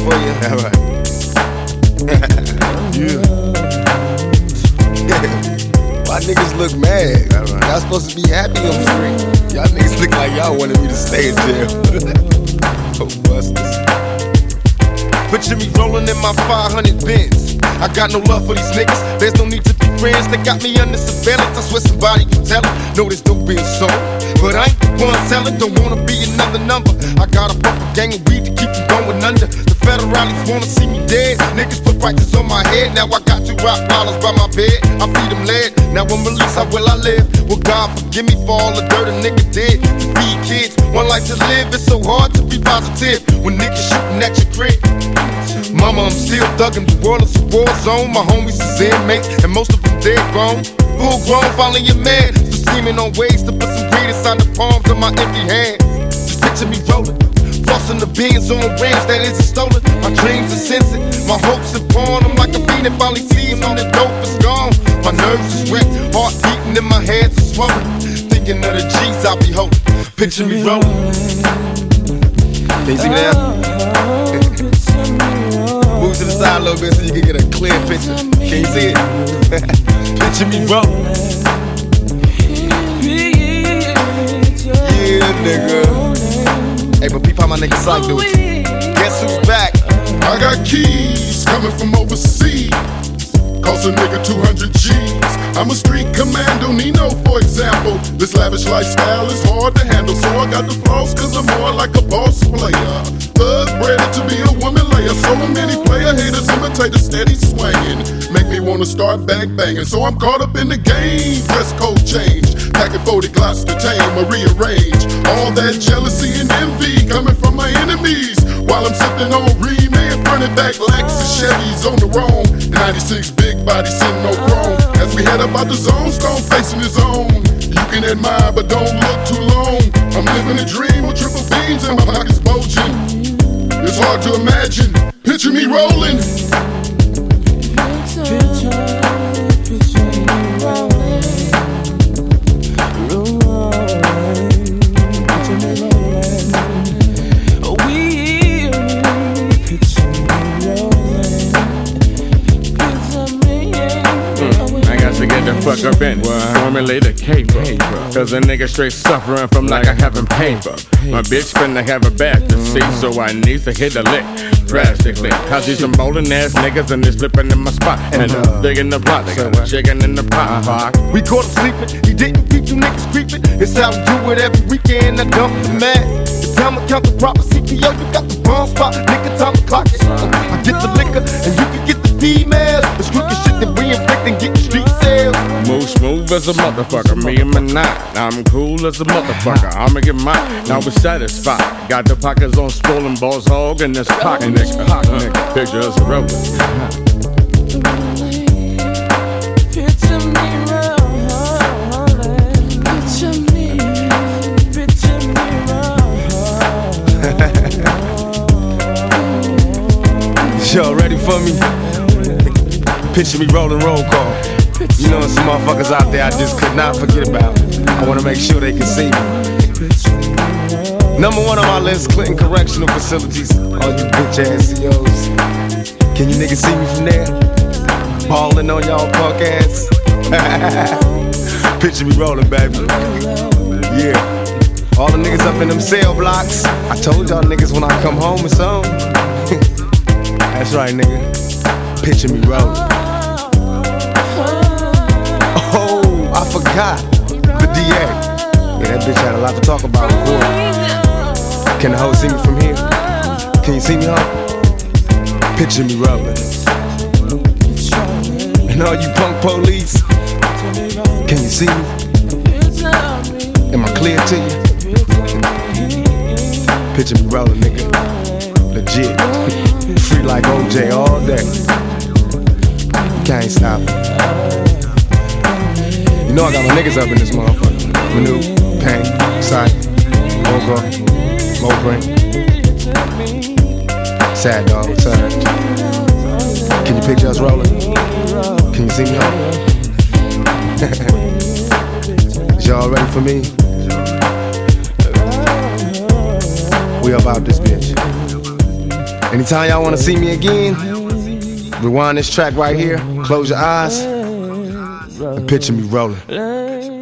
for you. All right. Yeah. Why niggas look mad? All right. Y'all supposed to be happy I'm free. Y'all niggas look like y'all wanted me to stay in jail. Oh, busters. Picture me rolling in my 500 Benz. I got no love for these niggas. There's no need to be friends. They got me under surveillance. I swear somebody can tell it. No, this dope being sold, but I ain't the one selling. Don't wanna be another number. I got a proper gang of weed to keep them going under. The federalists wanna see me dead. Niggas put prices on my head. Now I got 2 rock dollars by my bed. I feed them lead. Now I'm released, how will I live? Well, God forgive me for all the dirt a nigga did. To feed kids, one life to live. It's so hard to be positive when niggas shooting at your crib. Mama, I'm still thuggin'. The world is a war zone. My homies is inmates, and most of them dead grown. Full grown, following your man. Still scheming on ways to put some greed inside the palms of my empty hands. Just picture me rolling, flossing the beans on rims that isn't stolen. My dreams are sensing, my hopes are born. I'm like a fiend that finally sees all the dope is gone. My nerves is wrecked, heart beating and my hands are swollen. Thinking of the G's I be holding. Picture me rolling. Can you see that? Move to the side a little bit so you can get a clear picture. Can you see it? Picture me rolling. Yeah, nigga. Hey, but peep how my nigga Psych do it. Guess who's back? I got keys coming from overseas. Cost a nigga 200 G's. I'm a street commando, Nino, for example. This lavish lifestyle is hard to handle, so I got the flaws, cause I'm more like a boss player. Thug bred to be a woman layer. So many player haters imitate a steady swinging. Make me wanna start bang banging. So I'm caught up in the game. Dress code change. Packing 40 Glocks to tame or rearrange. All that jealousy and envy coming from my enemies. While I'm sipping on Remain, running back Lexus Chevys on the roam. 96 big body sitting no chrome. As we head up out the zone, Stone facing his own. You can admire, but don't look too long. I'm living a dream with triple beans and my pockets bulging. It's hard to imagine. Picture me rolling. Fuck up and formulate a caper. Cause a nigga straight suffering from like I haven't paper. My bitch finna have a bath to see, so I need to hit a lick drastically. Cause these some bowling ass niggas and they slipping in my spot. And big in the plot, they got a chicken in the pot. We caught him sleeping, he didn't keep you niggas creeping. It's how we do it every weekend, I dump the man. The time I count the proper CPO, you got the wrong spot. Nigga, time to clock it. I get the liquor and you can get the females. The crooked shit that we inflict and get the street sales. Move smooth as a motherfucker, me and my night. I'm cool as a motherfucker, I'ma get mine. Now we're satisfied. Got the pockets on swollen balls, hog in this pocket, nigga. Picture us rolling. Y'all ready for me? Picture me rolling roll call. You know, some motherfuckers out there I just could not forget about. I wanna make sure they can see me. Number 1 on my list, Clinton Correctional Facilities. All you bitch ass CEOs. Can you niggas see me from there? Ballin' on y'all punk ass. Picture me rolling, baby. Yeah. All the niggas up in them cell blocks. I told y'all niggas when I come home it's on. That's right, nigga. Picture me rolling. Oh, I forgot. The DA. Yeah, that bitch had a lot to talk about before. Can the hoe see me from here? Can you see me, huh? Picture me rolling. And all you punk police, can you see me? Am I clear to you? Picture me rolling, nigga. Legit. Free like OJ all day. You can't stop it. You know I got my niggas up in this motherfucker. Manu, Pain, Sight, Ogo, Mobrin, Sad Dog, Turd. Can you picture us rolling? Can you see me on? Is y'all ready for me? We about this bitch. Anytime y'all wanna see me again, rewind this track right here, close your eyes, and picture me rolling.